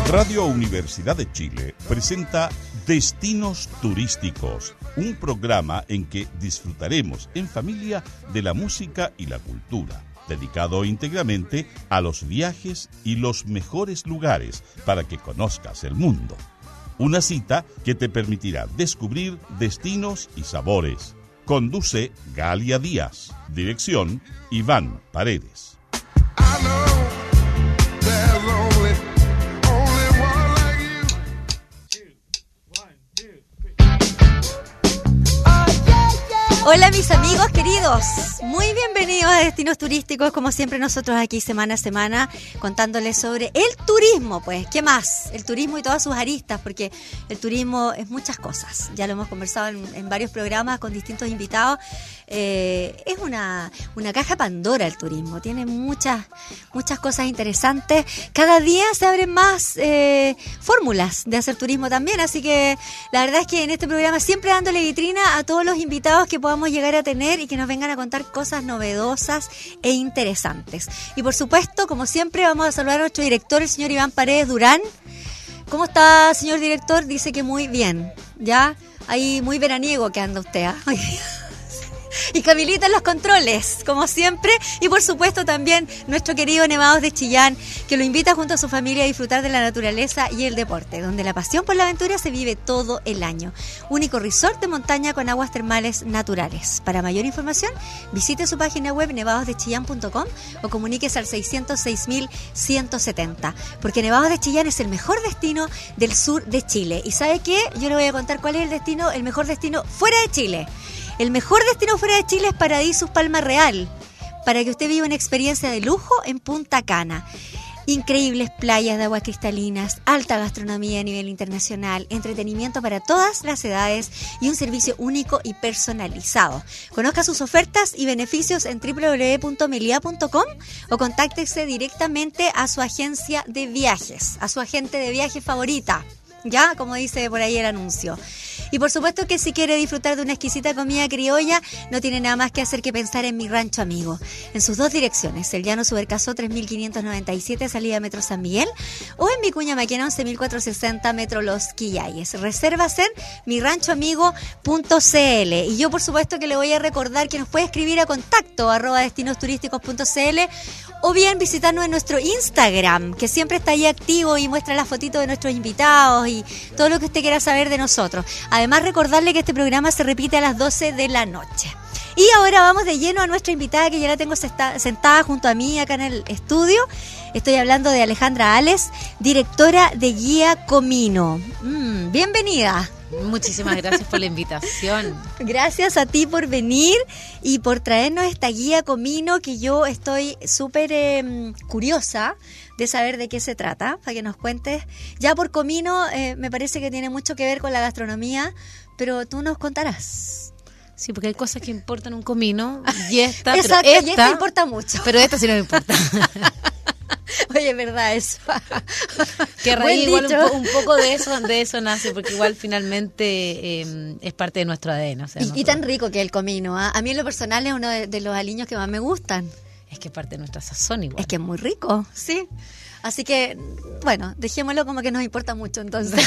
Radio Universidad de Chile presenta Destinos Turísticos, un programa en que disfrutaremos en familia de la música y la cultura, dedicado íntegramente a los viajes y los mejores lugares para que conozcas el mundo. Una cita que te permitirá descubrir destinos y sabores. Conduce Galia Díaz. Dirección Iván Paredes. Hola mis amigos queridos, muy bienvenidos a Destinos Turísticos, como siempre nosotros aquí semana a semana contándoles sobre el turismo, pues, ¿qué más? El turismo y todas sus aristas, porque el turismo es muchas cosas, ya lo hemos conversado en varios programas con distintos invitados, es una caja Pandora el turismo, tiene muchas cosas interesantes, cada día se abren más fórmulas de hacer turismo también, así que la verdad es que en este programa siempre dándole vitrina a todos los invitados que podamos llegar a tener y que nos vengan a contar cosas novedosas e interesantes. Y por supuesto, como siempre, vamos a saludar a nuestro director, el señor Iván Paredes Durán. ¿Cómo está, señor director? Dice que muy bien, ¿ya? Ahí muy veraniego que anda usted, ¿eh? Y Camilita en los controles, como siempre. Y por supuesto también nuestro querido Nevados de Chillán, que lo invita junto a su familia a disfrutar de la naturaleza y el deporte, donde la pasión por la aventura se vive todo el año. Único resort de montaña con aguas termales naturales. Para mayor información, visite su página web nevadosdechillán.com o comuníquese al 606.170, porque Nevados de Chillán es el mejor destino del sur de Chile. ¿Y sabe qué? Yo le voy a contar cuál es el mejor destino fuera de Chile. El mejor destino fuera de Chile es Paradisus Palma Real, para que usted viva una experiencia de lujo en Punta Cana. Increíbles playas de aguas cristalinas, alta gastronomía a nivel internacional, entretenimiento para todas las edades y un servicio único y personalizado. Conozca sus ofertas y beneficios en www.melia.com o contáctese directamente a su agencia de viajes, a su agente de viajes favorita. Ya, como dice por ahí el anuncio. Y por supuesto que si quiere disfrutar de una exquisita comida criolla, no tiene nada más que hacer que pensar en Mi Rancho Amigo. En sus dos direcciones, el Llano Subercasó 3597, salida Metro San Miguel, o en Vicuña Maquena 11460, Metro Los Quillayes. Reservas en miranchoamigo.cl. Y yo por supuesto que le voy a recordar que nos puede escribir a contacto @destinosturísticos.cl o bien visitarnos en nuestro Instagram, que siempre está ahí activo y muestra las fotitos de nuestros invitados y todo lo que usted quiera saber de nosotros. Además, recordarle que este programa se repite a las 12 de la noche. Y ahora vamos de lleno a nuestra invitada, que ya la tengo sentada junto a mí acá en el estudio. Estoy hablando de Alejandra Ales, directora de Guía Comino. Bienvenida. Muchísimas gracias por la invitación. Gracias a ti por venir y por traernos esta Guía Comino, que yo estoy súper curiosa de saber de qué se trata, para que nos cuentes. Ya por Comino me parece que tiene mucho que ver con la gastronomía, pero tú nos contarás. Sí, porque hay cosas que importan un comino y esta, exacto, pero y esta importa mucho. Pero esta sí no me importa. Oye, es verdad eso. Que a raíz igual un poco de eso nace, porque igual finalmente es parte de nuestro ADN. O sea, y tan rico que el comino, ¿eh? A mí en lo personal es uno de los aliños que más me gustan. Es que es parte de nuestra sazón igual. Es que es muy rico, sí. Así que, bueno, dejémoslo como que nos importa mucho entonces.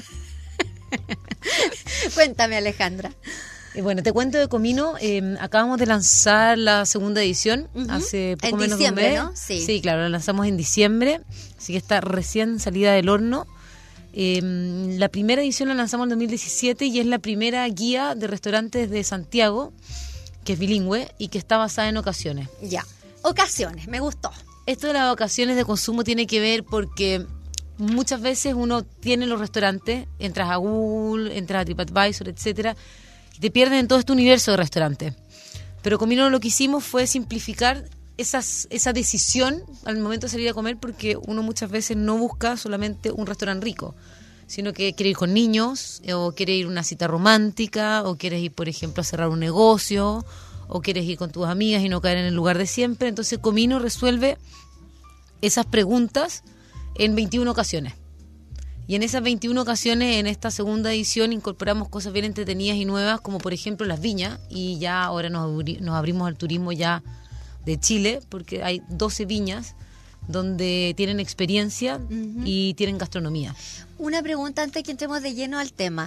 Cuéntame, Alejandra. Bueno, te cuento de Comino. Acabamos de lanzar la segunda edición hace poco menos de un mes. ¿No? Sí, claro, la lanzamos en diciembre, así que está recién salida del horno. La primera edición la lanzamos en 2017 y es la primera guía de restaurantes de Santiago, que es bilingüe y que está basada en ocasiones. Ya, ocasiones, me gustó. Esto de las ocasiones de consumo tiene que ver porque muchas veces uno tiene los restaurantes, entras a Google, entras a TripAdvisor, etcétera, y te pierden en todo este universo de restaurantes. Pero Comino lo que hicimos fue simplificar esa decisión al momento de salir a comer, porque uno muchas veces no busca solamente un restaurante rico, sino que quiere ir con niños, o quiere ir a una cita romántica, o quieres ir, por ejemplo, a cerrar un negocio, o quieres ir con tus amigas y no caer en el lugar de siempre. Entonces Comino resuelve esas preguntas en 21 ocasiones. Y en esas 21 ocasiones, en esta segunda edición, incorporamos cosas bien entretenidas y nuevas, como por ejemplo las viñas, y ya ahora nos abrimos al turismo ya de Chile, porque hay 12 viñas donde tienen experiencia y tienen gastronomía. Una pregunta antes que entremos de lleno al tema.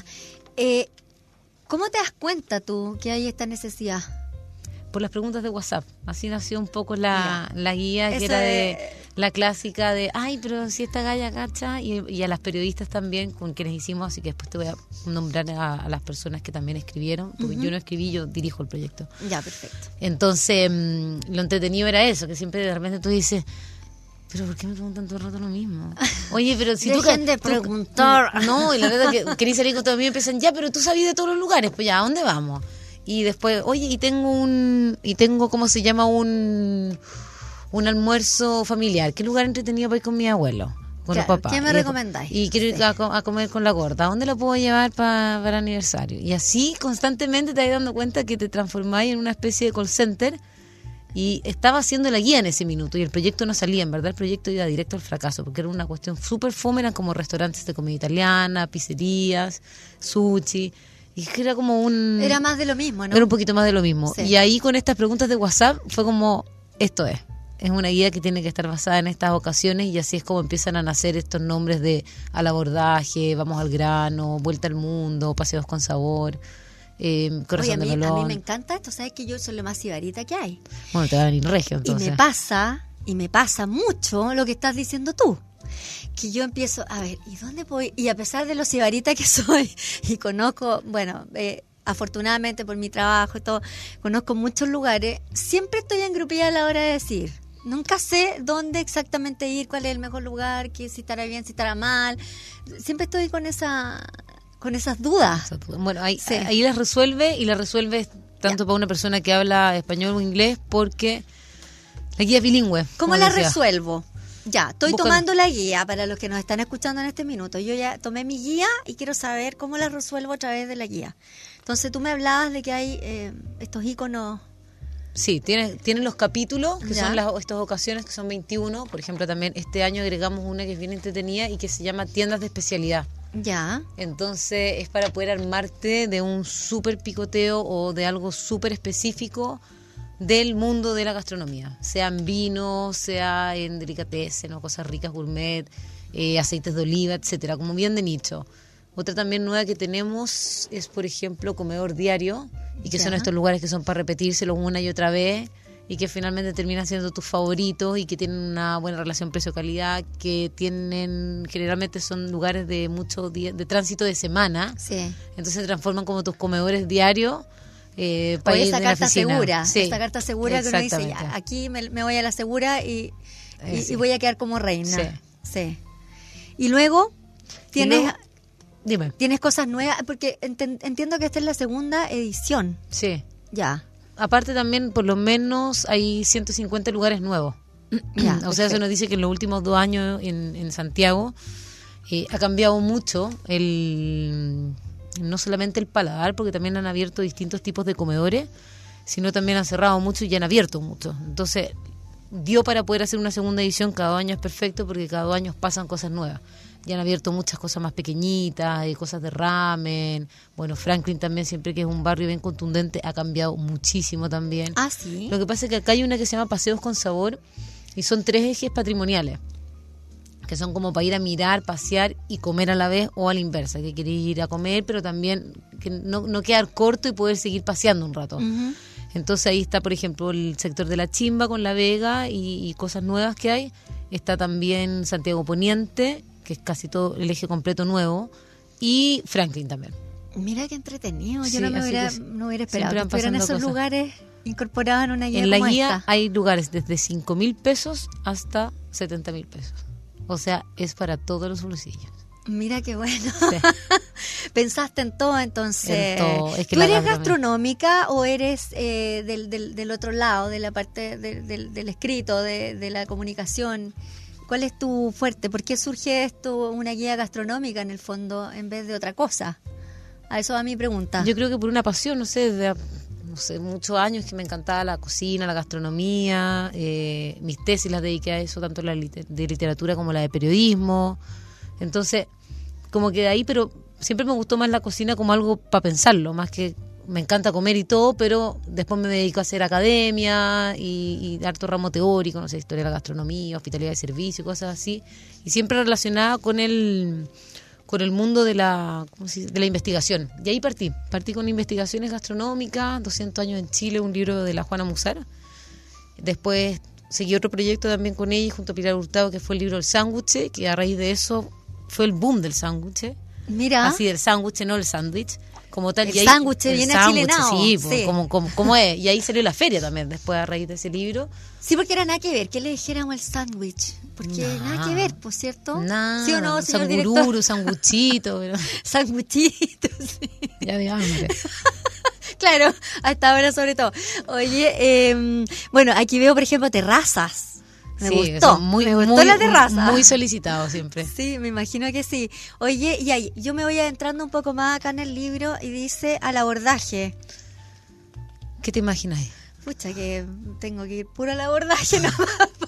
¿Cómo te das cuenta tú que hay esta necesidad? Por las preguntas de WhatsApp. Así nació un poco la guía, que Eso era de la clásica de, ay, pero si esta galla cacha, y a las periodistas también, con quienes hicimos, así que después te voy a nombrar a las personas que también escribieron, porque yo no escribí, yo dirijo el proyecto. Ya, perfecto. Entonces, lo entretenido era eso, que siempre de repente tú dices, pero ¿por qué me preguntan todo el rato lo mismo? Oye, pero si Dejen de preguntar. No, y la verdad que queréis salir con todo, a mí me empiezan, ya, pero tú sabías de todos los lugares, pues ya, ¿a dónde vamos? Y después, oye, y tengo ¿cómo se llama? Un almuerzo familiar. ¿Qué lugar entretenido para ir con mi abuelo? Con los papás. ¿Qué me recomendáis? Y quiero ir a comer con la gorda. ¿A dónde la puedo llevar para el aniversario? Y así constantemente te vas dando cuenta que te transformáis en una especie de call center. Y estaba haciendo la guía en ese minuto y el proyecto no salía, en verdad el proyecto iba directo al fracaso, porque era una cuestión súper fome, eran como restaurantes de comida italiana, pizzerías, sushi, y que era como Era más de lo mismo, ¿no? Era un poquito más de lo mismo. Sí. Y ahí con estas preguntas de WhatsApp fue como, esto es una guía que tiene que estar basada en estas ocasiones y así es como empiezan a nacer estos nombres de al abordaje, vamos al grano, vuelta al mundo, paseos con sabor. Corazón de melón. A mí me encanta esto, sabes que yo soy la más sibarita que hay. Bueno, te va a venir regio, entonces. Y me pasa mucho lo que estás diciendo tú. Que yo empiezo, a ver, ¿y dónde voy? Y a pesar de lo sibarita que soy, y conozco, bueno, afortunadamente por mi trabajo y todo, conozco muchos lugares, siempre estoy engrupida a la hora de decir. Nunca sé dónde exactamente ir, cuál es el mejor lugar, que si estará bien, si estará mal. Siempre estoy con esas dudas. Bueno, ahí Sí. las resuelve, y las resuelve tanto para una persona que habla español o inglés, porque la guía es bilingüe. ¿Cómo como la decía. resuelvo? Ya, estoy Busca- tomando la guía para los que nos están escuchando en este minuto. Yo ya tomé mi guía y quiero saber cómo la resuelvo a través de la guía. Entonces tú me hablabas de que hay estos iconos. Sí, tienen los capítulos, que Ya. son estas ocasiones, que son 21. Por ejemplo, también este año agregamos una que es bien entretenida y que se llama tiendas de especialidad. Ya, Entonces es para poder armarte de un súper picoteo o de algo súper específico del mundo de la gastronomía, sea en vino, sea en delicatessen o cosas ricas, gourmet, aceites de oliva, etcétera, como bien de nicho. Otra también nueva que tenemos es, por ejemplo, comedor diario, y que Ya. son estos lugares que son para repetírselo una y otra vez y que finalmente terminan siendo tus favoritos y que tienen una buena relación precio-calidad, que generalmente son lugares de mucho de tránsito de semana, sí. entonces se transforman como tus comedores diarios. O Para ir esa de la carta oficina. segura, Sí, esta carta segura que uno dice, exactamente. ya, aquí me voy a la segura y Sí. voy a quedar como reina. Sí. Sí. Y luego tienes... Y luego- Dime. Tienes cosas nuevas, porque entiendo que esta es la segunda edición. Sí. Ya. Aparte también, por lo menos, hay 150 lugares nuevos. Ya, O sea, eso perfecto. nos dice que en los últimos 2 años en Santiago ha cambiado mucho no solamente el paladar, porque también han abierto distintos tipos de comedores, sino también han cerrado mucho y han abierto mucho. Entonces, dio para poder hacer una segunda edición. Cada año es perfecto porque cada año pasan cosas nuevas. Ya han abierto muchas cosas más pequeñitas, cosas de ramen. Bueno, Franklin también, siempre que es un barrio bien contundente, ha cambiado muchísimo también. Ah, sí. Lo que pasa es que acá hay una que se llama Paseos con Sabor y son 3 ejes patrimoniales, que son como para ir a mirar, pasear y comer a la vez, o a la inversa, que querés ir a comer, pero también que no quedar corto y poder seguir paseando un rato. Ujú. Entonces ahí está, por ejemplo, el sector de La Chimba con La Vega y cosas nuevas que hay. Está también Santiago Poniente, que es casi todo el eje completo nuevo, y Franklin también. Mira qué entretenido. Yo Sí, no así hubiera que esperado siempre que van estuvieran pasando esos cosas. lugares incorporados en una guía En la como guía esta. hay lugares desde 5.000 pesos hasta 70.000 pesos. O sea, es para todos los bolsillos. Mira qué bueno. Sí. Pensaste en todo, entonces. En todo. Es que ¿Tú la eres gastronomía- gastronómica o eres del otro lado, de la parte del escrito, de la comunicación? ¿Cuál es tu fuerte? ¿Por qué surge esto, una guía gastronómica en el fondo, en vez de otra cosa? A eso va mi pregunta. Yo creo que por una pasión, no sé, muchos años que me encantaba la cocina, la gastronomía. Mis tesis las dediqué a eso, tanto la de literatura como la de periodismo. Entonces, como que de ahí, pero siempre me gustó más la cocina como algo para pensarlo, más que me encanta comer y todo, pero después me dedico a hacer academia y harto ramo teórico, no sé, historia de la gastronomía, hospitalidad de servicio, cosas así, y siempre relacionada con el mundo de la investigación. Y ahí partí con investigaciones gastronómicas, 200 años en Chile, un libro de la Juana Musara. Después seguí otro proyecto también con ella, junto a Pilar Hurtado, que fue el libro El Sándwich, que a raíz de eso fue el boom del sándwich. Mira. Así del sándwich, no el sándwich. Como tal. El sándwich viene achilenado. Sí, sí. Como es. Y ahí salió la feria también, después a raíz de ese libro. Sí, porque era nada que ver, que le dijéramos el sándwich. Porque nada que ver, por cierto. Nada. ¿Sí o no, señor director? Sangururu, sanguchito. Pero... sanguchito, sí. Ya de hambre. Claro, hasta ahora sobre todo. Oye, bueno, aquí veo, por ejemplo, terrazas. Me gustó la terraza. Muy solicitado siempre. Sí, me imagino que sí. Oye, y ahí, yo me voy adentrando un poco más acá en el libro y dice al abordaje. ¿Qué te imaginas? Pucha, que tengo que ir puro al abordaje nomás.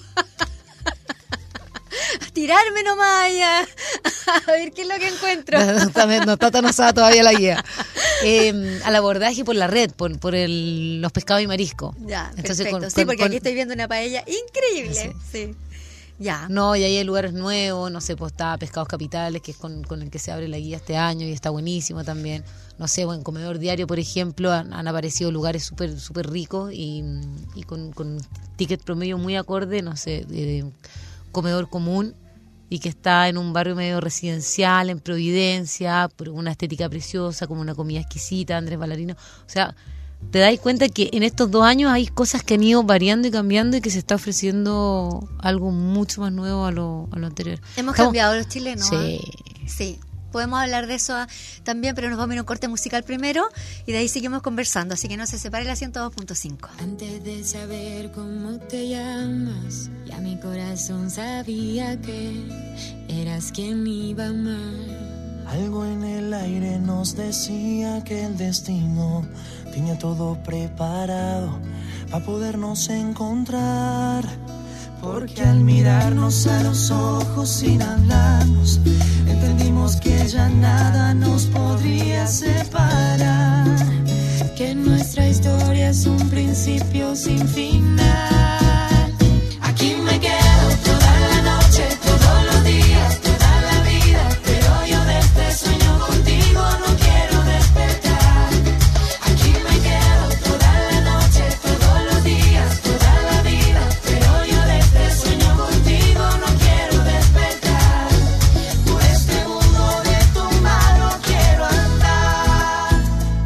A tirarme nomás allá. A ver qué es lo que encuentro. No está tan osada todavía la guía. Al abordaje por la red, por los pescados y marisco. Ya, entonces, perfecto. Porque aquí estoy viendo una paella increíble. Sí. Ya. No, y ahí hay lugares nuevos, no sé, pues está Pescados Capitales, que es con el que se abre la guía este año y está buenísimo también. No sé, en Comedor Diario, por ejemplo, han aparecido lugares súper súper ricos y con ticket promedio muy acorde, no sé, de Comedor Común, y que está en un barrio medio residencial, en Providencia, por una estética preciosa, como una comida exquisita, Andrés Ballarino. O sea, te das cuenta que en estos 2 años hay cosas que han ido variando y cambiando y que se está ofreciendo algo mucho más nuevo a lo anterior. Hemos cambiado los chilenos. Sí. Sí. Podemos hablar de eso también, pero nos vamos a ir a un corte musical primero y de ahí seguimos conversando, así que no se separe la 102.5. Antes de saber cómo te llamas, ya mi corazón sabía que eras quien iba a amar. Algo en el aire nos decía que el destino tenía todo preparado para podernos encontrar. Porque al mirarnos a los ojos sin hablarnos, entendimos que ya nada nos podría separar. Que nuestra historia es un principio sin final. Aquí me quedo toda la noche, todos los días, toda la vida, pero yo de este sueño contigo no quiero despertar. Aquí me quedo toda la noche, todos los días, toda la vida, pero yo de este sueño contigo no quiero despertar. Por este mundo de tu mano quiero andar.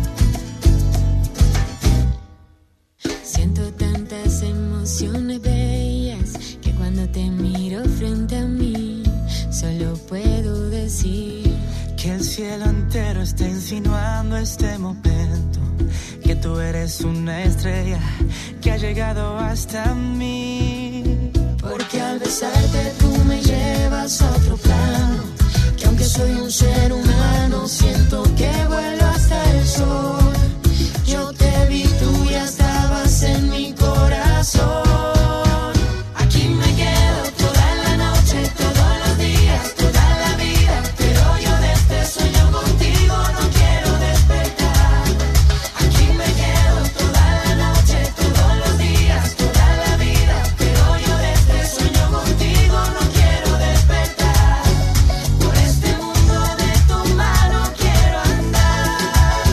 Siento tantas emociones bellas que cuando te miro frente a mí solo puedo decir que el cielo entero está insinuando este momento, que tú eres una estrella que ha llegado hasta mí. Porque al besarte tú me llevas a otro plano, que aunque soy un ser humano siento que vuelo hasta el sol. Yo te vi, tú ya estabas en mi corazón. Aquí me quedo toda la noche, todos los días, toda la vida, pero yo de este sueño contigo no quiero despertar. Aquí me quedo toda la noche, todos los días, toda la vida, pero yo de este sueño contigo no quiero despertar. Por este mundo de tu mano quiero andar.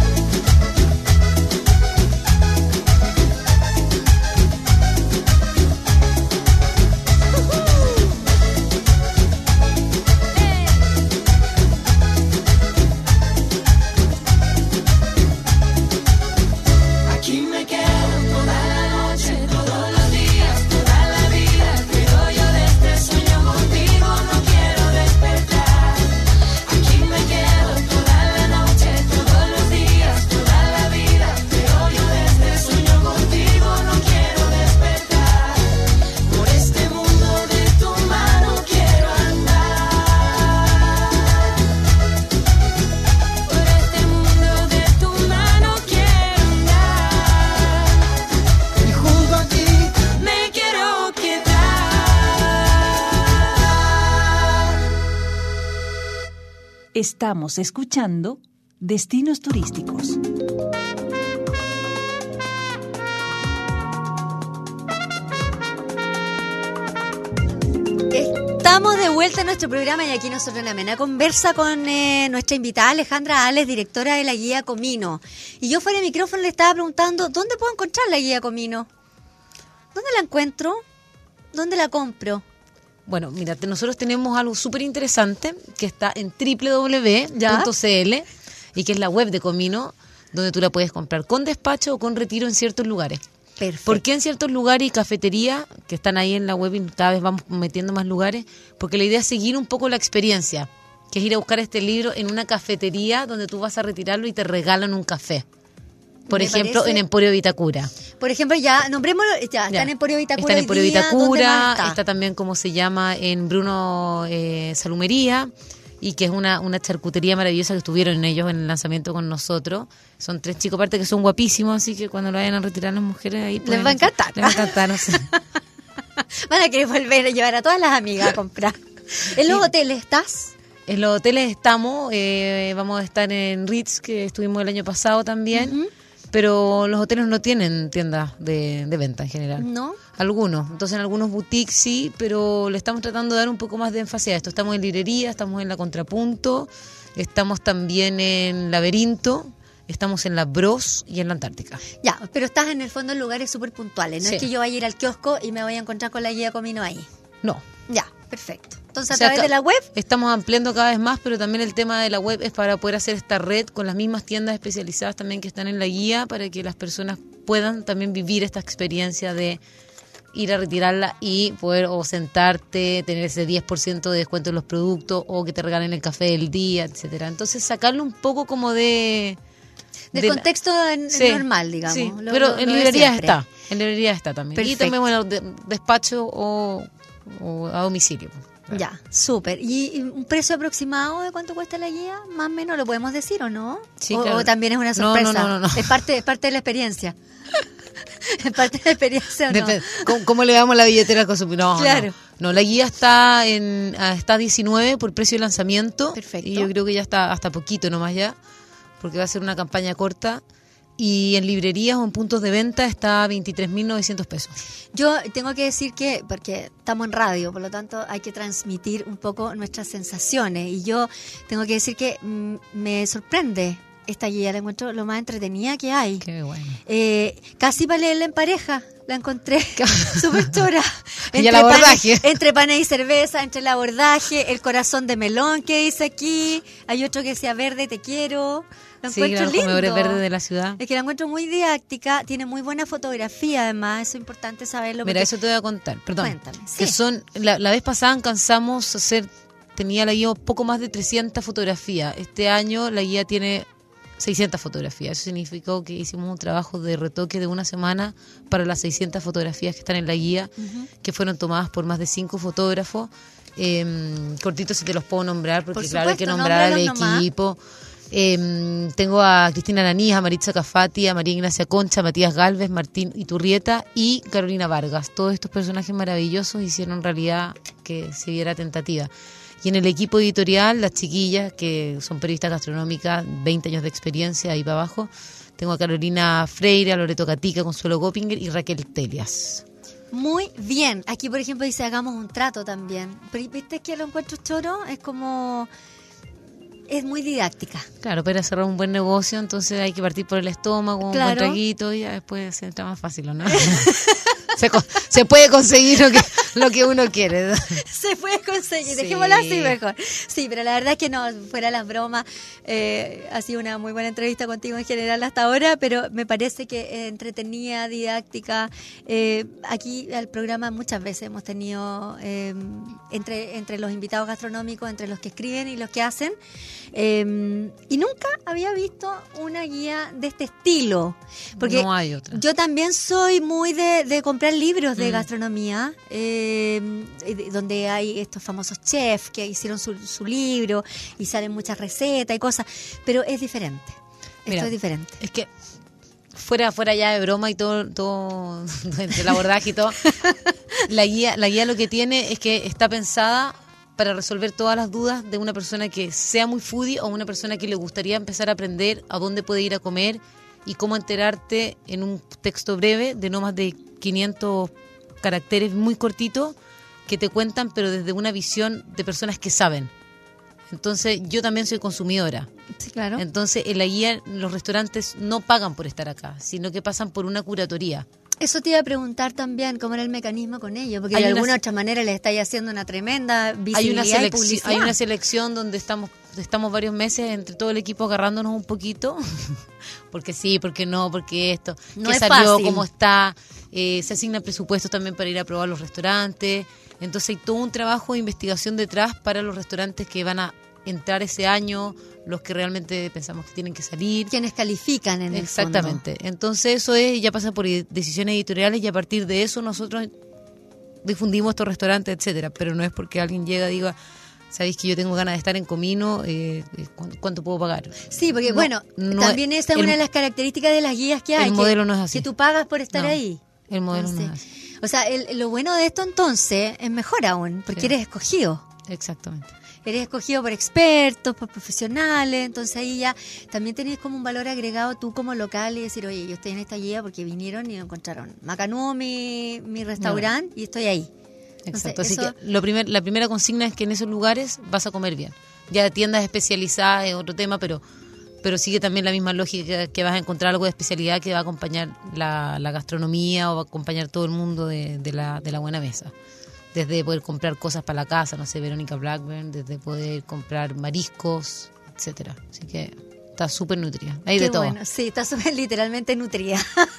Aquí me quedo toda la noche, todos los días, toda la vida, pero yo de este sueño contigo no quiero despertar. Aquí me quedo toda la noche, todos los días, toda la vida, pero yo de este sueño contigo no quiero despertar. Por este mundo de tu mano quiero andar. Por este mundo de tu mano quiero andar. Y junto a ti Me quiero quedar. Estamos escuchando Destinos turísticos. Estamos de vuelta en nuestro programa y aquí nosotros en Amena conversa con nuestra invitada Alejandra Ales, directora de la guía Comino. Y yo fuera de micrófono le estaba preguntando, ¿dónde puedo encontrar la guía Comino? ¿Dónde la encuentro? ¿Dónde la compro? Bueno, mira, nosotros tenemos algo súper interesante que está en www.cl y que es la web de Comino, donde tú la puedes comprar con despacho o con retiro en ciertos lugares. Perfecto. ¿Por qué en ciertos lugares y cafeterías que están ahí en la web y cada vez vamos metiendo más lugares? Porque la idea es seguir un poco la experiencia, que es ir a buscar este libro en una cafetería donde tú vas a retirarlo y te regalan un café. Por ejemplo, en Emporio Vitacura. Por ejemplo, ya, nombrémoslo, ya, está en Emporio Vitacura. Está en Emporio hoy día, Vitacura, ¿dónde más está también, como se llama, en Bruno Salumería, y que es una charcutería maravillosa que estuvieron ellos en el lanzamiento con nosotros. Son 3 chicos aparte que son guapísimos, así que cuando lo vayan a retirar las mujeres ahí les va a encantar. Les va a encantar, no sé. Van a querer volver a llevar a todas las amigas a comprar. ¿En los hoteles estás? En los hoteles estamos, vamos a estar en Ritz, que estuvimos el año pasado también, pero los hoteles no tienen tiendas de venta en general. ¿No? Algunos, entonces en algunos boutiques sí, pero le estamos tratando de dar un poco más de énfasis a esto. Estamos en librería, estamos en la Contrapunto, estamos también en Laberinto, estamos en la Bros y en la Antártica. Ya, pero estás en el fondo en lugares súper puntuales. No Sí. es que yo vaya a ir al kiosco y me vaya a encontrar con la guía Comino ahí. No. Ya, perfecto. Entonces, a O sea, través de la web, estamos ampliando cada vez más, pero también el tema de la web es para poder hacer esta red con las mismas tiendas especializadas también que están en la guía, para que las personas puedan también vivir esta experiencia de ir a retirarla y poder o sentarte, tener ese 10% de descuento en los productos o que te regalen el café del día, etcétera. Entonces, sacarlo un poco como del contexto Sí, normal, digamos. sí, lo- pero lo en de librerías siempre. está. En librerías está también. Perfecto. Y también, bueno, despacho o a domicilio. Ya, súper. ¿Y un precio aproximado de cuánto cuesta la guía? Más o menos, ¿lo podemos decir o no? Sí, o, claro. o también es una No, sorpresa. no. Es parte de la experiencia. ¿Es parte de la experiencia o no? Depende. ¿Cómo le damos la billetera al consumidor? No, Claro. No, la guía está está 19 por precio de lanzamiento. Perfecto. Y yo creo que ya está hasta poquito nomás ya, porque va a ser una campaña corta. Y en librerías o en puntos de venta está 23.900 pesos. Yo tengo que decir que, porque estamos en radio, por lo tanto hay que transmitir un poco nuestras sensaciones. Y yo tengo que decir que me sorprende esta guía, la encuentro lo más entretenida que hay. Qué bueno. Casi para leerla en pareja, la encontré súper chora. Y el abordaje. Entre panes y cerveza, entre el abordaje, el corazón de melón que dice aquí, hay otro que decía verde, te quiero. Lo Sí, encuentro los lindo. comedores verdes de la ciudad. Es que la encuentro muy didáctica, tiene muy buena fotografía además, eso es importante saberlo. Mira, porque- eso te voy a contar. Perdón. Cuéntame, Que sí. son, la vez pasada alcanzamos a hacer, tenía la guía poco más de 300 fotografías. Este año la guía tiene 600 fotografías. Eso significó que hicimos un trabajo de retoque de una semana para las 600 fotografías que están en la guía, que fueron tomadas por más de 5 fotógrafos. Cortitos si te los puedo nombrar, porque Por claro, hay que supuesto, nombrar al nómbralos nomás. equipo. Tengo a Cristina Aranías, a Maritza Cafati, a María Ignacia Concha, a Matías Galvez, Martín Iturrieta y Carolina Vargas. Todos estos personajes maravillosos hicieron realidad que se viera tentativa. Y en el equipo editorial, las chiquillas, que son periodistas gastronómicas, 20 años de experiencia, ahí para abajo, tengo a Carolina Freire, a Loreto Catica, Consuelo Gopinger y Raquel Telias. Muy bien. Aquí, por ejemplo, dice hagamos un trato también. Pero ¿viste que lo encuentro choro? Es como... Es muy didáctica. Claro, para cerrar un buen negocio, entonces hay que partir por el estómago, un Claro. buen traguito y ya después se entra más fácil, ¿o ¿no? se puede conseguir lo que uno quiere. Se puede conseguir, Sí. dejémoslo así mejor. Sí, pero la verdad es que no, fuera las bromas, ha sido una muy buena entrevista contigo en general hasta ahora, pero me parece que entretenida, didáctica. Aquí al programa muchas veces hemos tenido entre los invitados gastronómicos, entre los que escriben y los que hacen, y nunca había visto una guía de este estilo. Porque No hay otra. yo también soy muy de comprar libros de gastronomía, donde hay estos famosos chefs que hicieron su libro y salen muchas recetas y cosas, pero es diferente. Mira, Esto es diferente. Es que fuera ya de broma y todo entre el abordaje y todo, la guía lo que tiene es que está pensada para resolver todas las dudas de una persona que sea muy foodie o una persona que le gustaría empezar a aprender a dónde puede ir a comer y cómo enterarte en un texto breve de no más de 500 caracteres, muy cortito, que te cuentan, pero desde una visión de personas que saben. Entonces, yo también soy consumidora. Sí, claro. Entonces, en la guía, los restaurantes no pagan por estar acá, sino que pasan por una curatoría. Eso te iba a preguntar también, cómo era el mecanismo con ellos, porque Hay de una alguna se- otra manera les estáis haciendo una tremenda visibilidad y publicidad. Hay una selección donde estamos varios meses entre todo el equipo agarrándonos un poquito, porque sí, porque no, porque esto, No qué es salió, fácil. cómo está, se asignan presupuestos también para ir a probar los restaurantes, entonces hay todo un trabajo de investigación detrás para los restaurantes que van a entrar ese año, los que realmente pensamos que tienen que salir. Quienes califican en Exactamente. Entonces eso ya pasa por decisiones editoriales y a partir de eso nosotros difundimos estos restaurantes, etcétera. Pero no es porque alguien llega y diga, sabéis que yo tengo ganas de estar en Comino, ¿cuánto puedo pagar? el fondo. Sí, porque No, bueno, no también es- esa es el- una de las características de las guías que hay. el que- modelo no es así. Que tú pagas por estar No, ahí. el modelo no es Entonces, así. O sea, lo bueno de esto entonces es mejor aún, porque Sí. eres escogido. Exactamente. Eres escogido por expertos, por profesionales, entonces ahí ya también tenés como un valor agregado tú como local y decir, oye, yo estoy en esta guía porque vinieron y encontraron Macanudo, mi restaurante, y estoy ahí. Exacto. Entonces, Así que la primera consigna es que en esos lugares vas a comer bien. Ya tiendas especializadas es otro tema, pero sigue también la misma lógica que vas a encontrar algo de especialidad que va a acompañar la gastronomía o va a acompañar todo el mundo de la buena mesa. Desde poder comprar cosas para la casa, no sé, Verónica Blackburn, desde poder comprar mariscos, etcétera. Así que está súper nutrida. Hay Qué de todo. bueno, sí, está súper literalmente nutrida.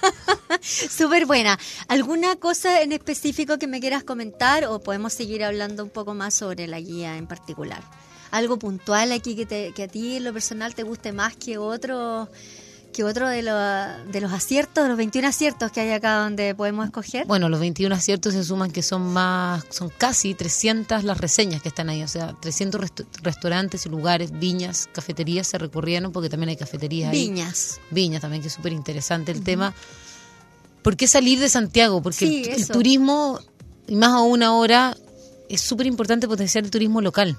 Súper buena. ¿Alguna cosa en específico que me quieras comentar o podemos seguir hablando un poco más sobre la guía en particular? ¿Algo puntual aquí que a ti en lo personal te guste más que otro de los aciertos, de los 21 aciertos que hay acá donde podemos escoger? Bueno, los 21 aciertos se suman que son casi 300 las reseñas que están ahí, o sea, 300 restaurantes y lugares, viñas, cafeterías se recorrieron, porque también hay cafeterías ahí. Viñas también, que es súper interesante el tema. ¿Por qué salir de Santiago? Porque Sí, el eso. turismo, y más aún ahora, es súper importante potenciar el turismo local.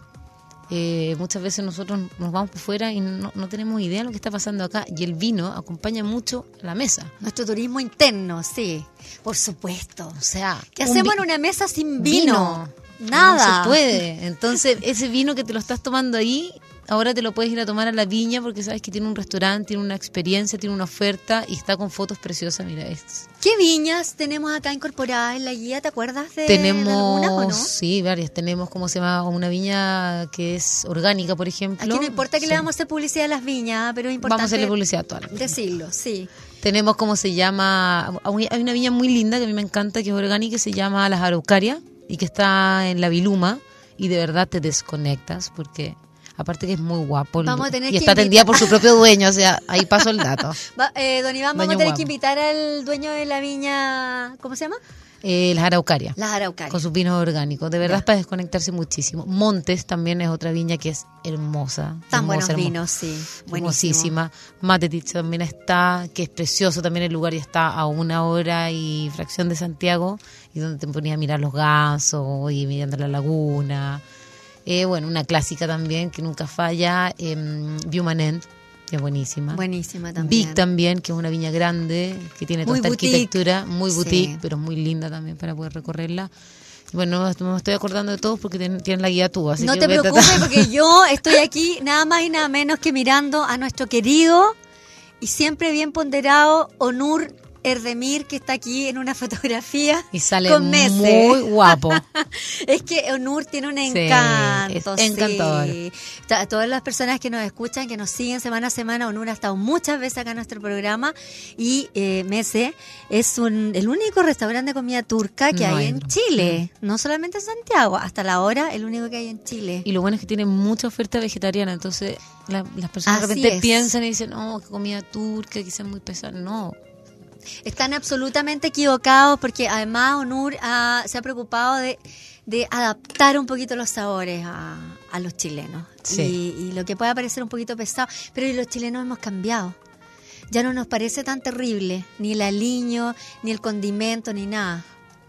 Muchas veces nosotros nos vamos por fuera y no tenemos idea de lo que está pasando acá, y el vino acompaña mucho a la mesa. Nuestro turismo interno, sí, por supuesto. O sea, ¿Qué un hacemos vi- en una mesa sin vino? No Nada. se puede. Entonces, ese vino que te lo estás tomando ahí, ahora te lo puedes ir a tomar a la viña porque sabes que tiene un restaurante, tiene una experiencia, tiene una oferta y está con fotos preciosas. Mira, ¿Qué viñas tenemos acá incorporadas en la guía? ¿Te acuerdas de tenemos, algunas o no? sí, varias. Tenemos, ¿cómo se llama? Una viña que es orgánica, por ejemplo. Aquí no importa que Sí. le vamos a hacer publicidad a las viñas, pero es importante Vamos a hacerle publicidad a todas las viñas. decirlo, sí. Tenemos, ¿cómo se llama? Hay una viña muy linda que a mí me encanta, que es orgánica, que se llama Las Araucarias y que está en la Viluma, y de verdad te desconectas porque aparte que es muy guapo Vamos a tener y que está atendida invitar- por su propio dueño, o sea, ahí paso el dato. Don Iván, vamos Dueño a tener guapo. que invitar al dueño de la viña, ¿cómo se llama? Las Araucarias, Las Araucarias. con sus vinos orgánicos, de verdad es para desconectarse muchísimo. Montes también es otra viña que es hermosa. Tan buenos hermosa, hermosa. vinos, sí. Buenísimo. Hermosísima. Matetich también está, que es precioso también el lugar, y está a 1 hora y fracción de Santiago, y donde te ponías a mirar los gansos y mirando la laguna. Bueno, una clásica también que nunca falla, Viumanent, que es buenísima. Buenísima también. Vic también, que es una viña grande, que tiene toda Muy esta boutique. arquitectura, muy Sí. boutique, pero muy linda también para poder recorrerla. Y bueno, me estoy acordando de todos porque tienen la guía tú, así No que te voy a preocupes tratar- porque yo estoy aquí nada más y nada menos que mirando a nuestro querido y siempre bien ponderado Onur Erdemir, que está aquí en una fotografía Y sale con Mese. muy guapo. Es que Onur tiene un Sí, encanto. es encantador. Sí. Todas las personas que nos escuchan, que nos siguen semana a semana, Onur ha estado muchas veces acá en nuestro programa y Mese es el único restaurante de comida turca que No hay hay en otro. Chile. No solamente en Santiago, hasta la hora el único que hay en Chile. Y lo bueno es que tiene mucha oferta vegetariana, entonces las personas de Así repente es. piensan y dicen, oh, que comida turca, quizás muy pesada. No, Están absolutamente equivocados porque además Onur se ha preocupado de adaptar un poquito los sabores a los chilenos. Sí. Y lo que pueda parecer un poquito pesado, pero los chilenos hemos cambiado. Ya no nos parece tan terrible, ni el aliño, ni el condimento, ni nada.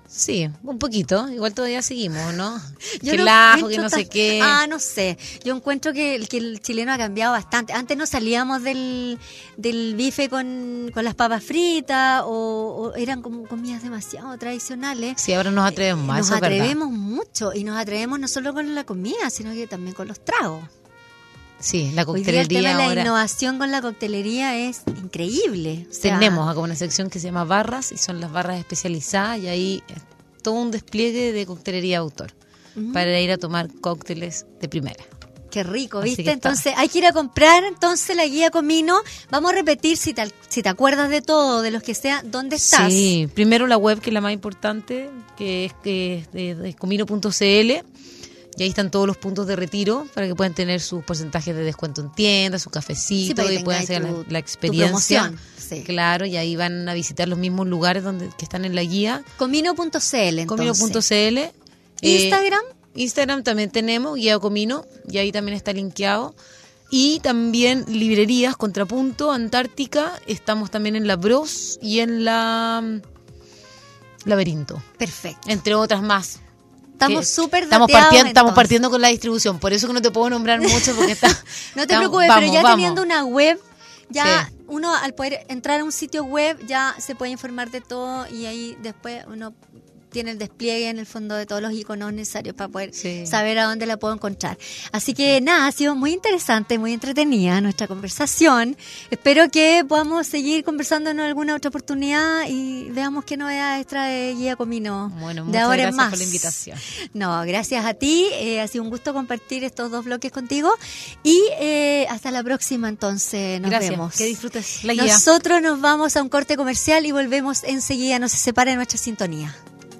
Sí, un poquito. Igual todavía seguimos, ¿no? Yo Que no el ajo, encuentro que no sé tan- qué. No sé. Yo encuentro que el chileno ha cambiado bastante. Antes no salíamos del bife con las papas fritas o eran como comidas demasiado tradicionales. Sí, ahora nos atrevemos más, Nos eso es verdad. atrevemos mucho y nos atrevemos no solo con la comida, sino que también con los tragos. Sí, la Hoy día el tema coctelería de la ahora. innovación con la coctelería es increíble. O sea, Tenemos acá una sección que se llama barras y son las barras especializadas y ahí todo un despliegue de coctelería de autor para ir a tomar cócteles de primera. Qué rico, Así ¿viste? que está. Entonces hay que ir a comprar entonces la guía Comino. Vamos a repetir si te acuerdas de todo, de los que sea, ¿dónde estás? Sí, primero la web, que es la más importante, que es comino.cl. Y ahí están todos los puntos de retiro para que puedan tener sus porcentajes de descuento en tiendas, su Sí, cafecito para que y puedan hacer tengáis la tu experiencia. promoción, sí. Claro, y ahí van a visitar los mismos lugares que están en la guía. Comino.cl entonces. Comino.cl. Instagram. Instagram también tenemos, Guía Comino, y ahí también está linkeado. Y también librerías, Contrapunto, Antártica, estamos también en la Bros y en la Laberinto, Perfecto. entre otras más. Estamos Que súper estamos dateados, estamos entonces. partiendo con la distribución, por eso que no te puedo nombrar mucho porque está. No te estamos- preocupes, vamos, pero ya vamos. teniendo una web, ya Sí. uno al poder entrar a un sitio web ya se puede informar de todo y ahí después uno tiene el despliegue en el fondo de todos los iconos necesarios para poder Sí. saber a dónde la puedo encontrar. Así que nada, ha sido muy interesante, muy entretenida nuestra conversación. Espero que podamos seguir conversando en alguna otra oportunidad y veamos qué novedades trae Guía Comino Bueno, de muchas ahora en gracias más. por la invitación. No, gracias a ti. Ha sido un gusto compartir estos dos bloques contigo. Y hasta la próxima, entonces. Nos Gracias, vemos. que disfrutes la guía. Nosotros nos vamos a un corte comercial y volvemos enseguida. No se separe de nuestra sintonía.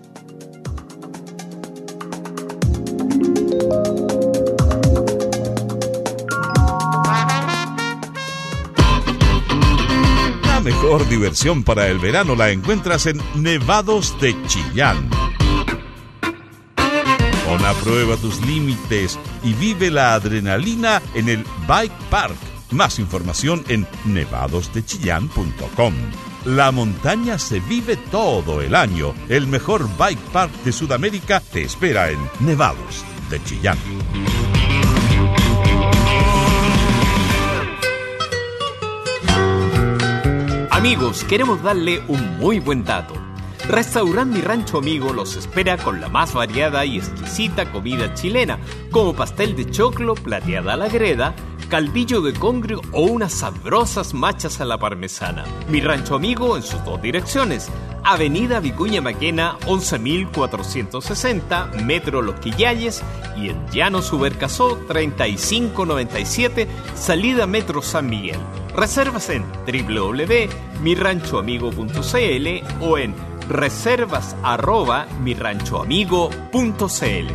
La mejor diversión para el verano la encuentras en Nevados de Chillán. Pon a prueba tus límites y vive la adrenalina en el Bike Park. Más información en nevadosdechillán.com. La montaña se vive todo el año. El mejor Bike Park de Sudamérica te espera en Nevados de Chillán. Amigos, queremos darle un muy buen dato. Restaurant Mi Rancho Amigo los espera con la más variada y exquisita comida chilena, como pastel de choclo, plateada a la greda, calvillo de congrio o unas sabrosas machas a la parmesana. Mi Rancho Amigo en sus dos direcciones: Avenida Vicuña Maquena 11.460, Metro Los Quillayes, y en Llano Subercasó 3597, salida Metro San Miguel. Reservas en www.miranchoamigo.cl o en reservas@miranchoamigo.cl.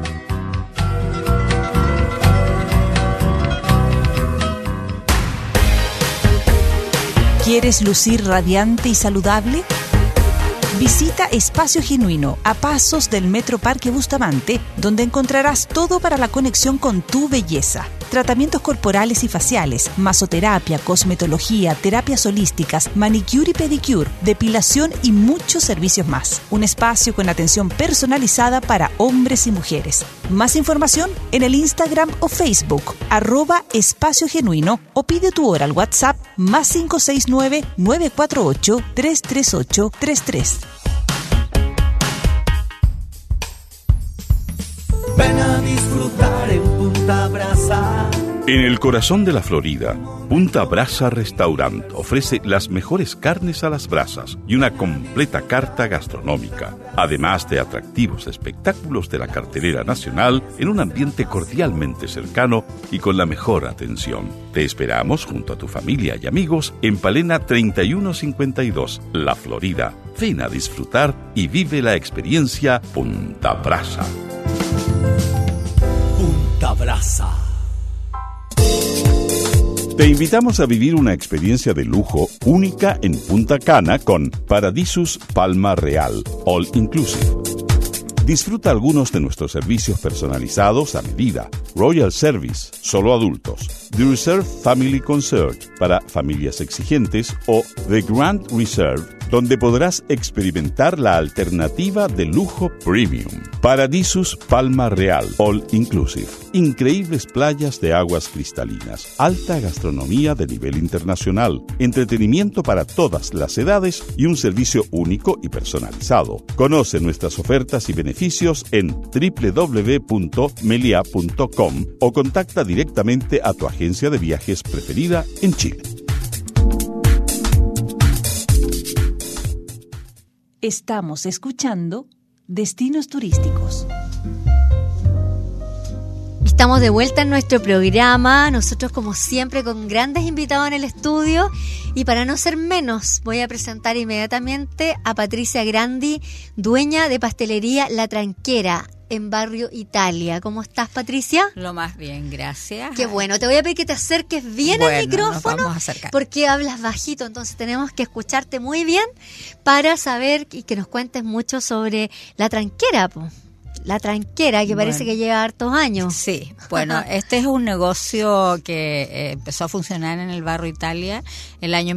¿Quieres lucir radiante y saludable? Visita Espacio Genuino, a pasos del Metro Parque Bustamante, donde encontrarás todo para la conexión con tu belleza. Tratamientos corporales y faciales, masoterapia, cosmetología, terapias holísticas, manicure y pedicure, depilación y muchos servicios más. Un espacio con atención personalizada para hombres y mujeres. Más información en el Instagram o Facebook, @Espacio Genuino, o pide tu hora al WhatsApp +569 948 338 33. Ven a disfrutar en Punta Brasa. En el corazón de la Florida, Punta Brasa Restaurant ofrece las mejores carnes a las brasas y una completa carta gastronómica, además de atractivos espectáculos de la cartelera nacional en un ambiente cordialmente cercano y con la mejor atención. Te esperamos junto a tu familia y amigos en Palena 3152, La Florida. Ven a disfrutar y vive la experiencia Punta Brasa. Punta Brasa. Te invitamos a vivir una experiencia de lujo única en Punta Cana con Paradisus Palma Real, All Inclusive. Disfruta algunos de nuestros servicios personalizados a medida: Royal Service, solo adultos; The Reserve Family Concert, para familias exigentes; o The Grand Reserve, donde podrás experimentar la alternativa de lujo premium. Paradisus Palma Real, All Inclusive. Increíbles playas de aguas cristalinas, alta gastronomía de nivel internacional, entretenimiento para todas las edades y un servicio único y personalizado. Conoce nuestras ofertas y beneficios en www.melia.com o contacta directamente a tu agencia de viajes preferida en Chile. Estamos escuchando Destinos Turísticos. Estamos de vuelta en nuestro programa, nosotros como siempre con grandes invitados en el estudio, y para no ser menos voy a presentar inmediatamente a Patricia Grandi, dueña de Pastelería La Tranquera en Barrio Italia. ¿Cómo estás, Patricia? Lo más bien, gracias. Qué bueno, te voy a pedir que te acerques bien al micrófono, nos vamos a acercar, porque hablas bajito, entonces tenemos que escucharte muy bien para saber y que nos cuentes mucho sobre La Tranquera, po. La Tranquera, que parece que lleva hartos años. Sí, bueno, este es un negocio que empezó a funcionar en el Barrio Italia el año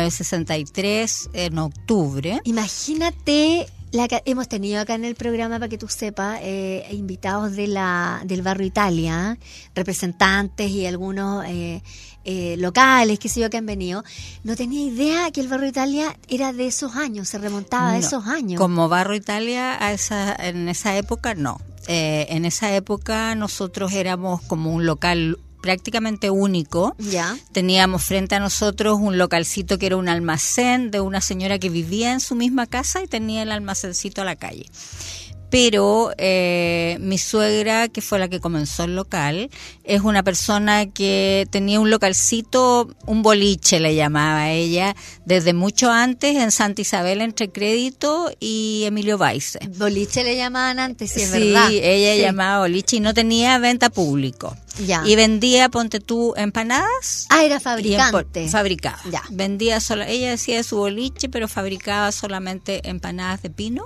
1963, en octubre. Imagínate, hemos tenido acá en el programa, para que tú sepas, invitados del Barrio Italia, representantes y algunos locales, qué sé yo, que han venido. No tenía idea que el Barrio Italia era de esos años, se remontaba a esos años. Como Barrio Italia en esa época, no. En esa época nosotros éramos como un local prácticamente único. Ya. Teníamos frente a nosotros un localcito que era un almacén de una señora que vivía en su misma casa y tenía el almacencito a la calle. Pero mi suegra, que fue la que comenzó el local, es una persona que tenía un localcito, un boliche le llamaba ella, desde mucho antes en Santa Isabel, entre Crédito y Emilio Baice. Boliche le llamaban antes, sí, es sí, verdad. Ella llamaba boliche y no tenía venta público. Ya. Y vendía, ponte tú, empanadas. Ah, era fabricante. Fabricaba. Ya. Vendía ella decía de su boliche, pero fabricaba solamente empanadas de pino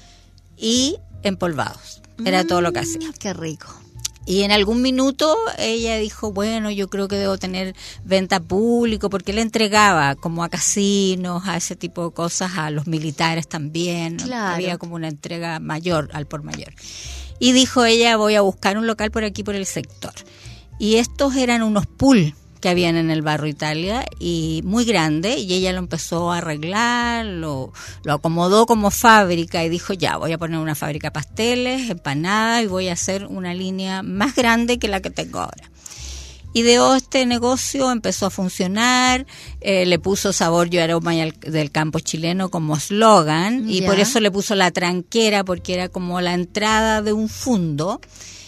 y empolvados. Era todo lo que hacía. Qué rico. Y en algún minuto ella dijo, bueno, yo creo que debo tener venta público, porque le entregaba como a casinos, a ese tipo de cosas, a los militares también. Claro. Había como una entrega mayor, al por mayor. Y dijo ella, voy a buscar un local por aquí, por el sector. Y estos eran unos pool que habían en el Barrio Italia, y muy grande, y ella lo empezó a arreglar, lo acomodó como fábrica y dijo, ya, voy a poner una fábrica de pasteles, empanadas, y voy a hacer una línea más grande que la que tengo ahora. Ideó este negocio, empezó a funcionar, le puso Sabor y Aroma del Campo Chileno como eslogan, y por eso le puso La Tranquera, porque era como la entrada de un fundo.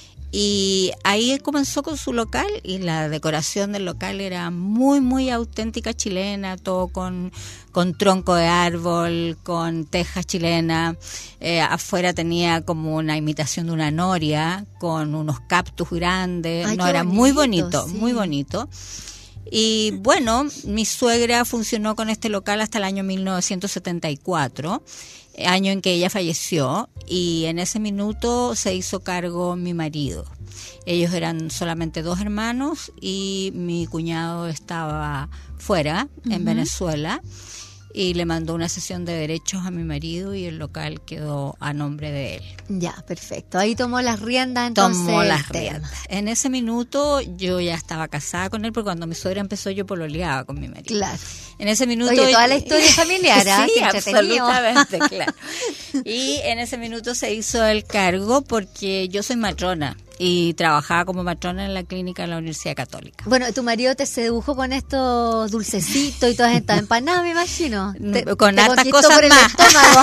Y ahí comenzó con su local, y la decoración del local era muy, muy auténtica chilena, todo con tronco de árbol, con tejas chilenas. Afuera tenía como una imitación de una noria, con unos cactus grandes. Ay, era bonito, muy bonito, sí. muy bonito. Y bueno, mi suegra funcionó con este local hasta el año 1974, año en que ella falleció, y en ese minuto se hizo cargo mi marido. Ellos eran solamente 2 hermanos y mi cuñado estaba fuera, en Venezuela, y le mandó una cesión de derechos a mi marido y el local quedó a nombre de él. Ya, perfecto. Ahí tomó las riendas entonces. Tomó las riendas. En ese minuto yo ya estaba casada con él, porque cuando mi suegra empezó yo pololeaba con mi marido. Claro. En ese minuto... Oye, toda la historia familiar, sí, qué entretenido. absolutamente, claro. Y en ese minuto se hizo el cargo, porque yo soy matrona y trabajaba como matrona en la clínica de la Universidad Católica. Bueno, tu marido te sedujo con estos dulcecitos y todas estas empanadas, me imagino. Con hartas conquistó cosas por el más. estómago.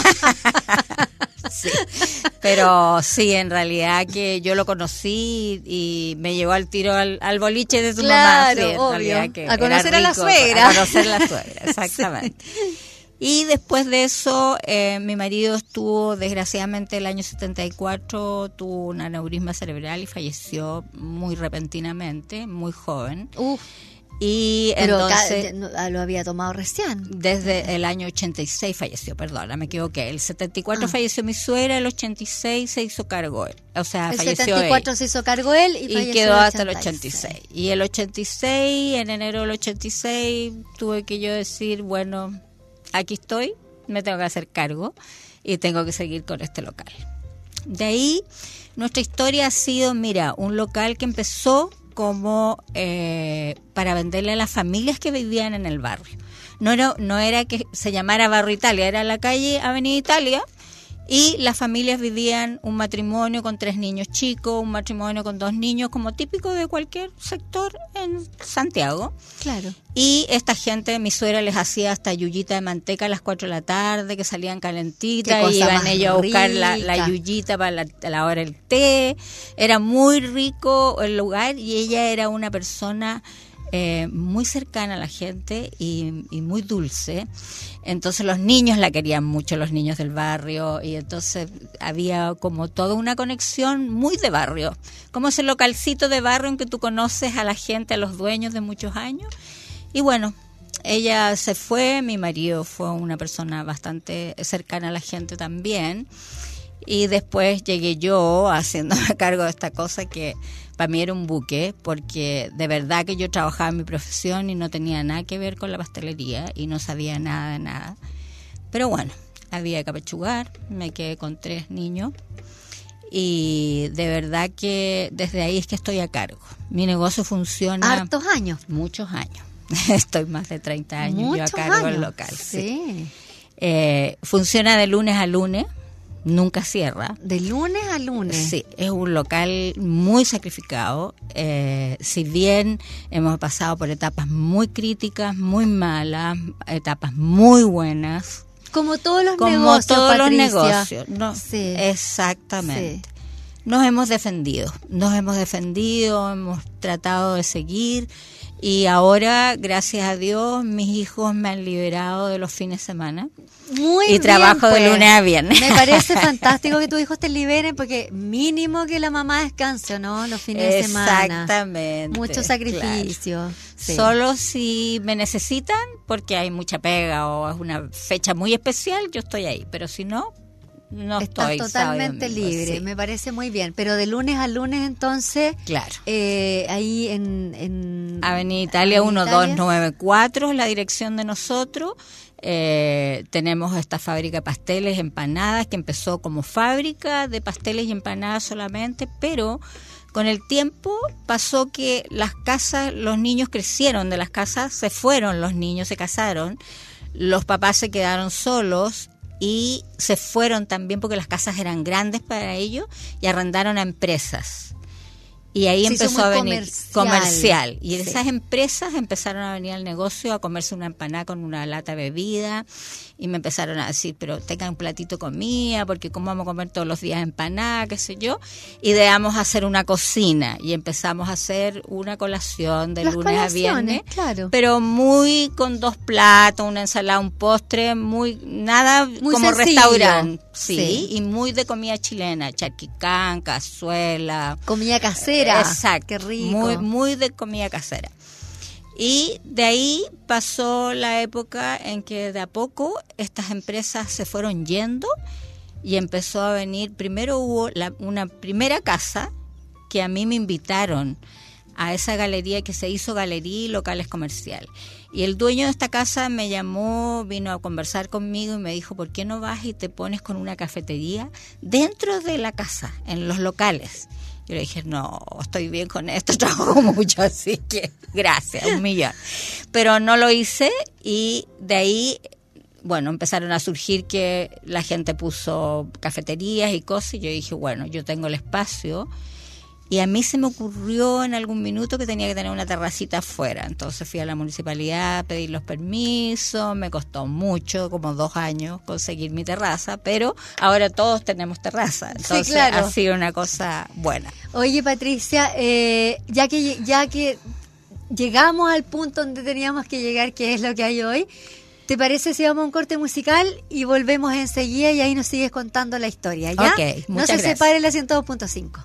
Sí, pero sí, en realidad que yo lo conocí y me llevó al tiro al boliche de su mamá. Sí, en obvio. realidad que A conocer era a la rico, suegra. A conocer a la suegra, exactamente. Sí. Y después de eso, mi marido estuvo, desgraciadamente, el año 74, tuvo un aneurisma cerebral y falleció muy repentinamente, muy joven. Y pero entonces lo había tomado recién. Desde el año 86 falleció, perdona, me equivoqué. El 74 falleció mi suegra, el 86 se hizo cargo él. O sea, el falleció 74 él. Se hizo cargo él y quedó hasta el 86. Y el 86, en enero del 86, tuve que yo decir, bueno, aquí estoy, me tengo que hacer cargo y tengo que seguir con este local. De ahí, nuestra historia ha sido, mira, un local que empezó como para venderle a las familias que vivían en el barrio. No era que se llamara Barrio Italia, era la calle Avenida Italia, y las familias vivían un matrimonio con 3 niños chicos, un matrimonio con 2 niños, como típico de cualquier sector en Santiago. Claro. Y esta gente, mi suegra les hacía hasta yuyita de manteca a las 4 de la tarde, que salían calentitas, y iban ellos a buscar la yuyita para la hora del té. Era muy rico el lugar y ella era una persona muy cercana a la gente y muy dulce. Entonces los niños la querían mucho, los niños del barrio, y entonces había como toda una conexión muy de barrio, como ese localcito de barrio en que tú conoces a la gente, a los dueños de muchos años. Y bueno, ella se fue, mi marido fue una persona bastante cercana a la gente también, y después llegué yo haciéndome cargo de esta cosa que para mí era un buque, porque de verdad que yo trabajaba en mi profesión y no tenía nada que ver con la pastelería y no sabía nada de nada. Pero bueno, había que apechugar, me quedé con 3 niños y de verdad que desde ahí es que estoy a cargo. Mi negocio funciona... ¿Hartos años? Muchos años. Estoy más de 30 años yo a cargo del local. Sí. Funciona de lunes a lunes. Nunca cierra. ¿De lunes a lunes? Sí, es un local muy sacrificado. Si bien hemos pasado por etapas muy críticas, muy malas, etapas muy buenas. Como todos los como negocios, todos Patricia. los negocios. No, Sí. Exactamente. Sí. Nos hemos defendido, hemos tratado de seguir. Y ahora, gracias a Dios, mis hijos me han liberado de los fines de semana. Muy y bien, trabajo de pues. lunes a viernes. Me parece fantástico que tus hijos te liberen, porque mínimo que la mamá descanse, ¿no? Los fines de semana. Exactamente. Mucho sacrificio. Claro. Sí. Solo si me necesitan, porque hay mucha pega o es una fecha muy especial, yo estoy ahí. Pero si no, no Estás estoy. totalmente sábado y domingo, libre, sí. me parece muy bien. Pero de lunes a lunes, entonces, Claro. ahí en Avenida Italia Avenida Italia. 1294, la dirección de nosotros. Tenemos esta fábrica de pasteles, empanadas, que empezó como fábrica de pasteles y empanadas solamente, pero con el tiempo pasó que las casas, los niños crecieron de las casas, se fueron los niños, se casaron, los papás se quedaron solos y se fueron también porque las casas eran grandes para ellos y arrendaron a empresas. Y ahí Se hizo empezó a muy venir comercial. Y Sí. esas empresas empezaron a venir al negocio a comerse una empanada con una lata de bebida. Y me empezaron a decir, pero tengan un platito comida, porque cómo vamos a comer todos los días empanada, qué sé yo. Ideamos hacer una cocina y empezamos a hacer una colación de Las lunes a colaciones, viernes. claro. Pero muy con 2 platos, una ensalada, un postre, nada Muy como sencillo. restaurante. Sí, Sí. y muy de comida chilena, charquicán, cazuela. comida casera. Exacto. Qué rico. Muy, muy de comida casera. Y de ahí pasó la época en que de a poco estas empresas se fueron yendo y empezó a venir, primero hubo una primera casa que a mí me invitaron a esa galería que se hizo galería y locales comercial. Y el dueño de esta casa me llamó, vino a conversar conmigo y me dijo, ¿por qué no vas y te pones con una cafetería dentro de la casa, en los locales? Yo le dije, no, estoy bien con esto, trabajo mucho, así que gracias, 1.000.000. Pero no lo hice y de ahí, bueno, empezaron a surgir que la gente puso cafeterías y cosas y yo dije, bueno, yo tengo el espacio. Y a mí se me ocurrió en algún minuto que tenía que tener una terracita afuera. Entonces fui a la municipalidad a pedir los permisos. Me costó mucho, como 2 años, conseguir mi terraza. Pero ahora todos tenemos terraza. Entonces claro. ha sido una cosa buena. Oye, Patricia, ya que llegamos al punto donde teníamos que llegar, que es lo que hay hoy, ¿te parece si vamos a un corte musical y volvemos enseguida y ahí nos sigues contando la historia? ¿ya? Ok, no muchas se gracias. separe la 102.5.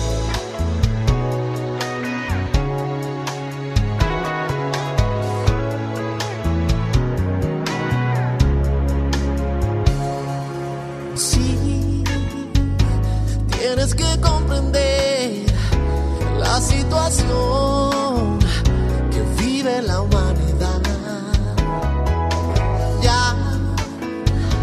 Sí, tienes que comprender la situación que vive la humanidad. Ya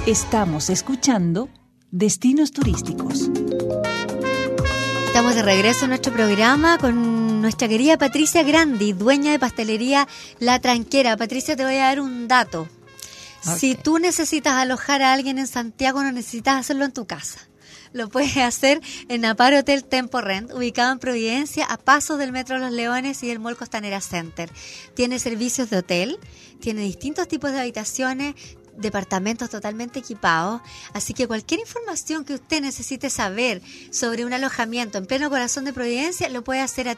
Estamos escuchando Destinos Turísticos. Estamos de regreso en nuestro programa con nuestra querida Patricia Grandi, dueña de pastelería La Tranquera. Patricia, te voy a dar un dato. Okay. Si tú necesitas alojar a alguien en Santiago, no necesitas hacerlo en tu casa. Lo puedes hacer en Apar Hotel Tempo Rent, ubicado en Providencia, a pasos del Metro Los Leones y del Mall Costanera Center. Tiene servicios de hotel, tiene distintos tipos de habitaciones, departamentos totalmente equipados, así que cualquier información que usted necesite saber sobre un alojamiento en pleno corazón de Providencia lo puede hacer a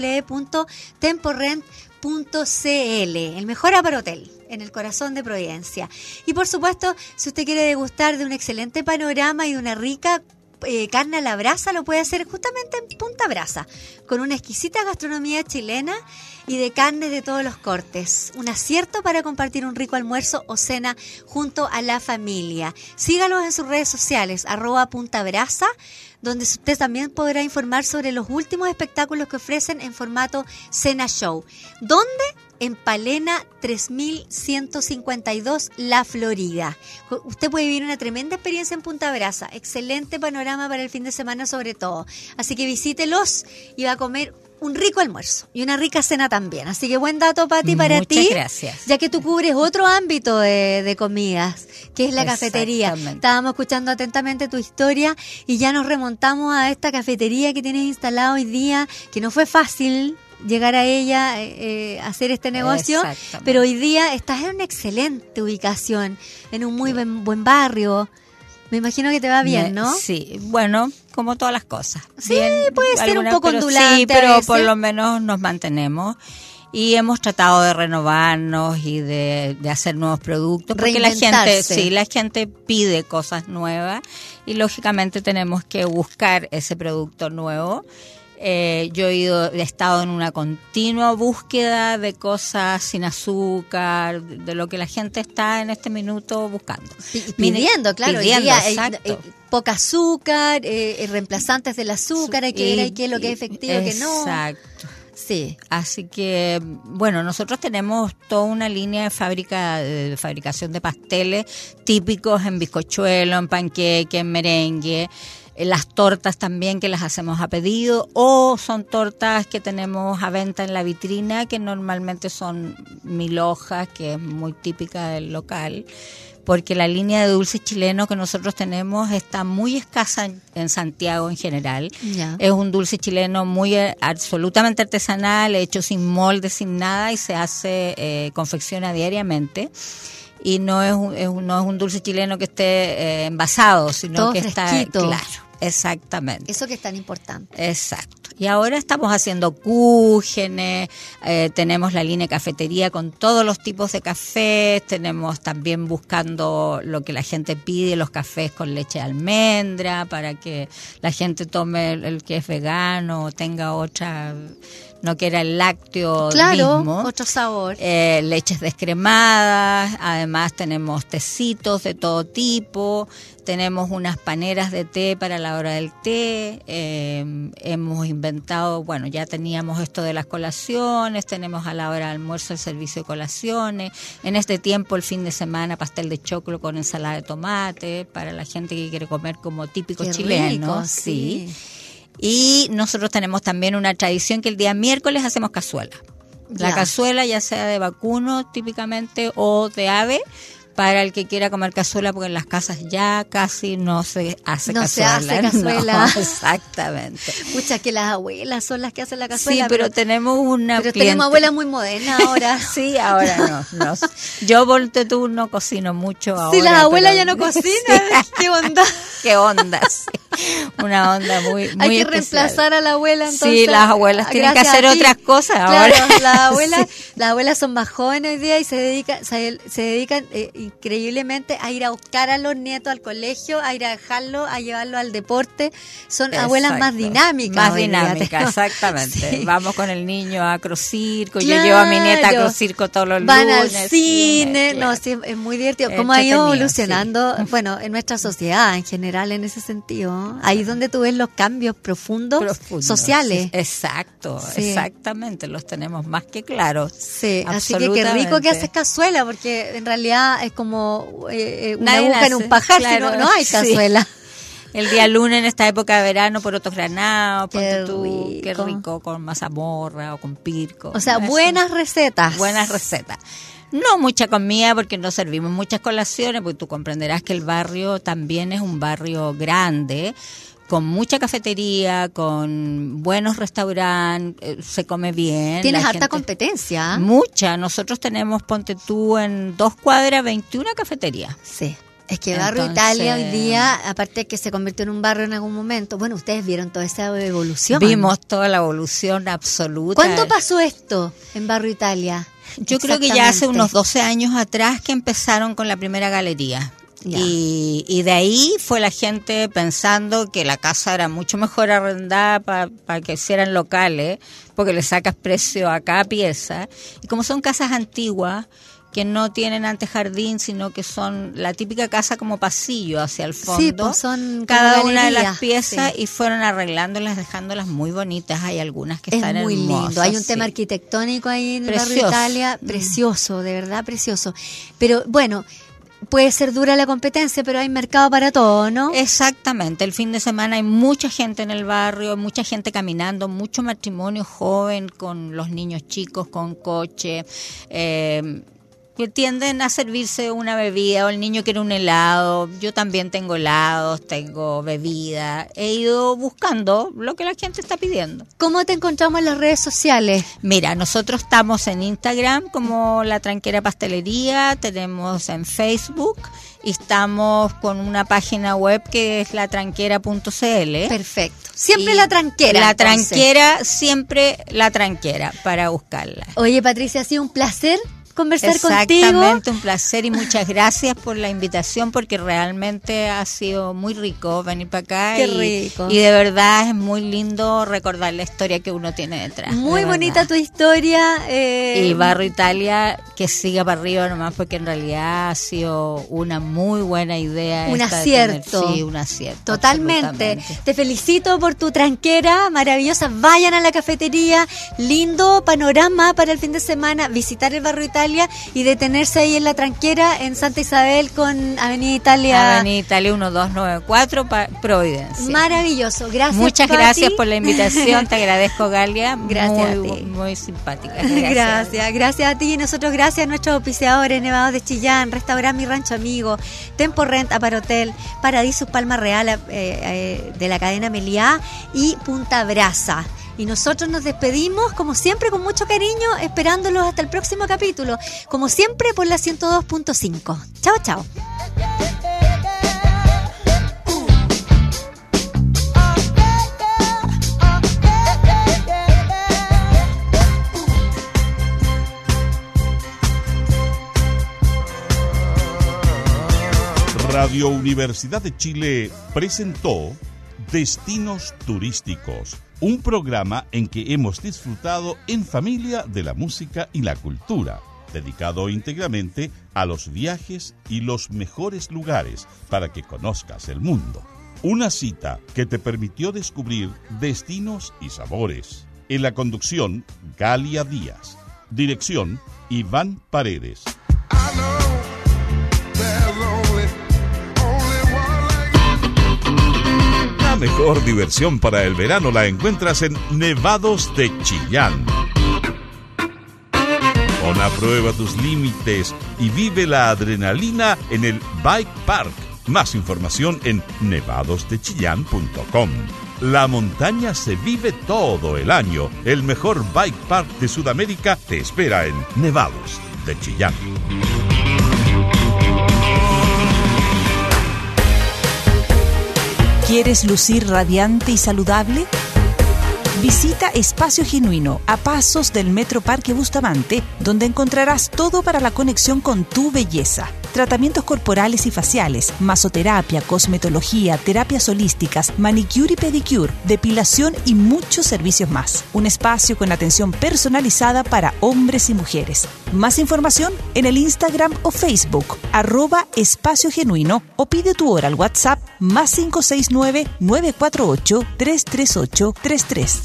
www.temporent.cl, el mejor aparotel en el corazón de Providencia. Y por supuesto, si usted quiere degustar de un excelente panorama y de una rica carne a la brasa, lo puede hacer justamente en Punta Brasa, con una exquisita gastronomía chilena y de carnes de todos los cortes. Un acierto para compartir un rico almuerzo o cena junto a la familia. Sígalos en sus redes sociales, @puntabrasa, donde usted también podrá informar sobre los últimos espectáculos que ofrecen en formato cena show. ¿Dónde? En Palena 3152, La Florida. Usted puede vivir una tremenda experiencia en Punta Brasa. Excelente panorama para el fin de semana sobre todo. Así que visítelos y va a comer un rico almuerzo y una rica cena también. Así que buen dato, Pati, para ti. Muchas gracias. Ya que tú cubres otro ámbito de comidas, que es la cafetería. Estábamos escuchando atentamente tu historia y ya nos remontamos a esta cafetería que tienes instalada hoy día, que no fue fácil llegar a ella, hacer este negocio, pero hoy día estás en una excelente ubicación, en un muy buen barrio. Me imagino que te va bien, ¿no? Sí, bueno, como todas las cosas. Sí, bien, puede ser un poco ondulante. Sí, pero por lo menos nos mantenemos. Y hemos tratado de renovarnos y de hacer nuevos productos, porque la gente pide cosas nuevas y lógicamente tenemos que buscar ese producto nuevo. Yo he estado en una continua búsqueda de cosas sin azúcar, de lo que la gente está en este minuto buscando. Pidiendo, claro. Pidiendo, exacto. Poca azúcar, reemplazantes del azúcar, hay que ver ahí qué es lo que es efectivo, qué no. Exacto. Sí. Así que, bueno, nosotros tenemos toda una línea de fabricación de pasteles típicos en bizcochuelo, en panqueque, en merengue. Las tortas también, que las hacemos a pedido, o son tortas que tenemos a venta en la vitrina, que normalmente son 1000 hojas, que es muy típica del local, porque la línea de dulces chilenos que nosotros tenemos está muy escasa en Santiago en general. Ya. Es un dulce chileno muy absolutamente artesanal, hecho sin molde, sin nada, y se hace, confecciona diariamente. Y no es un dulce chileno que esté envasado, sino todo que fresquito. Está claro, exactamente. Eso que es tan importante. Exacto. Y ahora estamos haciendo cúgenes, tenemos la línea de cafetería con todos los tipos de cafés, tenemos también buscando lo que la gente pide, los cafés con leche de almendra, para que la gente tome el que es vegano, tenga otra, no quiera el lácteo mismo. Otro sabor. Leches descremadas, además tenemos tecitos de todo tipo, tenemos unas paneras de té para la hora del té, hemos inventado, bueno, ya teníamos esto de las colaciones, tenemos a la hora del almuerzo el servicio de colaciones, en este tiempo el fin de semana pastel de choclo con ensalada de tomate, para la gente que quiere comer como típico chileno. Rico, sí. Y nosotros tenemos también una tradición que el día miércoles hacemos cazuela. La cazuela ya sea de vacuno típicamente o de ave, para el que quiera comer cazuela, porque en las casas ya casi no se hace cazuela. No se hace cazuela. No, exactamente. Pucha, que las abuelas son las que hacen la cazuela. Sí, pero tenemos una Pero tenemos abuelas muy modernas ahora. Sí, ahora no. Yo tú no cocino mucho ahora. Sí, las abuelas ya no cocinan. Sí. ¿Qué onda? Qué onda, sí. Una onda muy Hay que especial. Reemplazar a la abuela, entonces. Sí, las abuelas tienen que hacer otras cosas ahora. Claro, las abuelas son más jóvenes hoy día y se dedican increíblemente a ir a buscar a los nietos al colegio, a ir a dejarlo, a llevarlo al deporte. Son abuelas más dinámicas. Más dinámicas, exactamente. Sí. Vamos con el niño a Crocirco, yo llevo a mi nieta a Crocirco todos los lunes. Van al claro. cine, no, sí, es muy divertido. ¿Cómo ha ido evolucionando, bueno, en nuestra sociedad en general en ese sentido? Ahí donde tú ves los cambios profundos sociales. Sí, exacto, exactamente, los tenemos más que claros. Sí, así que qué rico que haces cazuela, porque en realidad es como una Nadie aguja en nace, un pajar, claro, sino, no hay sí. cazuela. El día lunes en esta época de verano, porotos granados, Qué ponte tú, qué rico. rico, con mazamorra o con pirco. O sea, Eso. buenas recetas. Buenas recetas. No mucha comida porque no servimos muchas colaciones, porque tú comprenderás que el barrio también es un barrio grande, con mucha cafetería, con buenos restaurantes, se come bien. Tienes la harta gente- competencia. Mucha. Nosotros tenemos, ponte tú, en 2 cuadras, 21 cafeterías. Sí. Es que Barrio Entonces- Italia hoy día, aparte de que se convirtió en un barrio en algún momento, bueno, ustedes vieron toda esa evolución. Vimos toda la evolución absoluta. ¿Cuándo pasó esto en Barrio Italia? Yo creo que ya hace Exactamente. unos 12 años atrás que empezaron con la primera galería. Ya. Y de ahí fue la gente pensando que la casa era mucho mejor arrendada para que hicieran locales, porque le sacas precio a cada pieza. Y como son casas antiguas, que no tienen antejardín, sino que son la típica casa como pasillo hacia el fondo. Sí, pues son cada como una de las galerías, piezas sí. y fueron arreglándolas, dejándolas muy bonitas. Hay algunas que Es están muy hermosas. lindo. Hay un sí. tema arquitectónico ahí en el Barrio Precioso. Italia, precioso, de verdad precioso. Pero bueno, puede ser dura la competencia, pero hay mercado para todo, ¿no? Exactamente, el fin de semana hay mucha gente en el barrio, mucha gente caminando, mucho matrimonio joven con los niños chicos, con coche, que tienden a servirse una bebida o el niño quiere un helado. Yo también tengo helados, tengo bebida. He ido buscando lo que la gente está pidiendo. ¿Cómo te encontramos en las redes sociales? Mira, nosotros estamos en Instagram como La Tranquera Pastelería, tenemos en Facebook y estamos con una página web que es latranquera.cl. Perfecto. Siempre Y la tranquera. La entonces. tranquera, siempre la tranquera para buscarla. Oye, Patricia, ha sido un placer conversar Exactamente, contigo. un placer y muchas gracias por la invitación porque realmente ha sido muy rico venir para acá. Qué y, rico. y de verdad es muy lindo recordar la historia que uno tiene detrás. Muy de bonita verdad. tu historia. Y Barrio Italia que siga para arriba nomás porque en realidad ha sido una muy buena idea. Un esta de acierto. tener- sí, un acierto. Totalmente. absolutamente. Te felicito por tu tranquera maravillosa. Vayan a la cafetería. Lindo panorama para el fin de semana. Visitar el Barrio Italia y detenerse ahí en la tranquera en Santa Isabel con Avenida Italia. Avenida Italia 1294, Providencia. Maravilloso. Gracias. Muchas Pati. gracias por la invitación, te agradezco, Galia. Gracias muy, a ti. Muy simpática. Gracias a ti y nosotros gracias a nuestros auspiciadores Nevados de Chillán, Restaurant Mi Rancho Amigo, Tempo Rent, Aparotel, Paradisus Palma Real de la cadena Meliá y Punta Brasa. Y nosotros nos despedimos, como siempre, con mucho cariño, esperándolos hasta el próximo capítulo, como siempre por la 102.5. Chao, chao. Radio Universidad de Chile presentó Destinos Turísticos, un programa en que hemos disfrutado en familia de la música y la cultura, dedicado íntegramente a los viajes y los mejores lugares para que conozcas el mundo. Una cita que te permitió descubrir destinos y sabores. En la conducción, Galia Díaz. Dirección, Iván Paredes. La mejor diversión para el verano la encuentras en Nevados de Chillán. Pon a prueba tus límites y vive la adrenalina en el Bike Park. Más información en nevadosdechillán.com. La montaña se vive todo el año. El mejor Bike Park de Sudamérica te espera en Nevados de Chillán. ¿Quieres lucir radiante y saludable? Visita Espacio Genuino a pasos del Metro Parque Bustamante, donde encontrarás todo para la conexión con tu belleza. Tratamientos corporales y faciales, masoterapia, cosmetología, terapias holísticas, manicure y pedicure, depilación y muchos servicios más. Un espacio con atención personalizada para hombres y mujeres. Más información en el Instagram o Facebook, @Espacio Genuino, o pide tu hora al WhatsApp +569 948 338 33.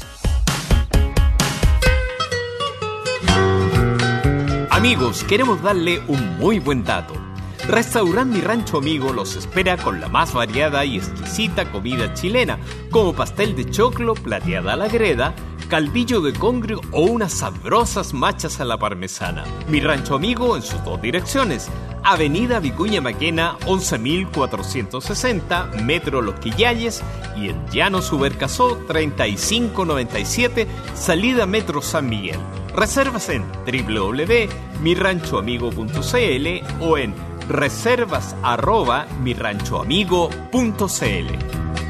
Amigos, queremos darle un muy buen dato. Restaurante Mi Rancho Amigo los espera con la más variada y exquisita comida chilena, como pastel de choclo, plateada a la greda, caldillo de congrio o unas sabrosas machas a la parmesana. Mi Rancho Amigo en sus dos direcciones: Avenida Vicuña Maquena 11.460, Metro Los Quillayes, y en Llano Subercasó 3597, salida Metro San Miguel. Reservas en www.miranchoamigo.cl o en reservas@miranchoamigo.cl.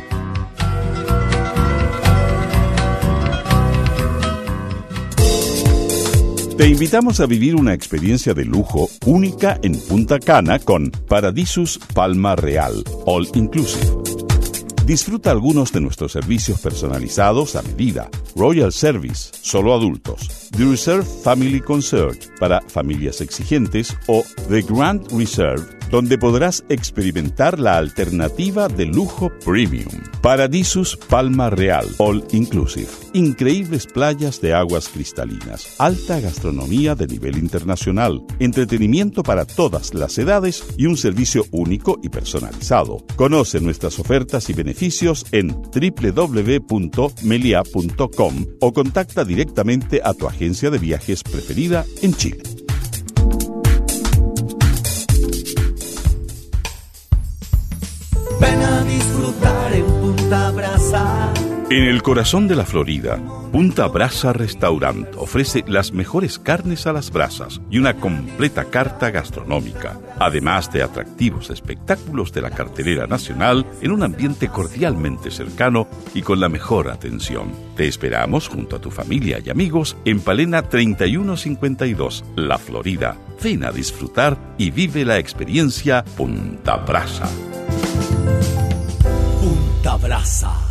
Te invitamos a vivir una experiencia de lujo única en Punta Cana con Paradisus Palma Real, All Inclusive. Disfruta algunos de nuestros servicios personalizados a medida: Royal Service, solo adultos; The Reserve Family Concert, para familias exigentes; o The Grand Reserve, donde podrás experimentar la alternativa de lujo premium. Paradisus Palma Real, All Inclusive. Increíbles playas de aguas cristalinas, alta gastronomía de nivel internacional, entretenimiento para todas las edades y un servicio único y personalizado. Conoce nuestras ofertas y beneficios en www.melia.com o contacta directamente a tu agencia de viajes preferida en Chile. Ven a disfrutar en Punta Brasa. En el corazón de la Florida, Punta Brasa Restaurant ofrece las mejores carnes a las brasas y una completa carta gastronómica, además de atractivos espectáculos de la cartelera nacional en un ambiente cordialmente cercano y con la mejor atención. Te esperamos junto a tu familia y amigos en Palena 3152, La Florida. Ven a disfrutar y vive la experiencia Punta Brasa. Punta Brasa.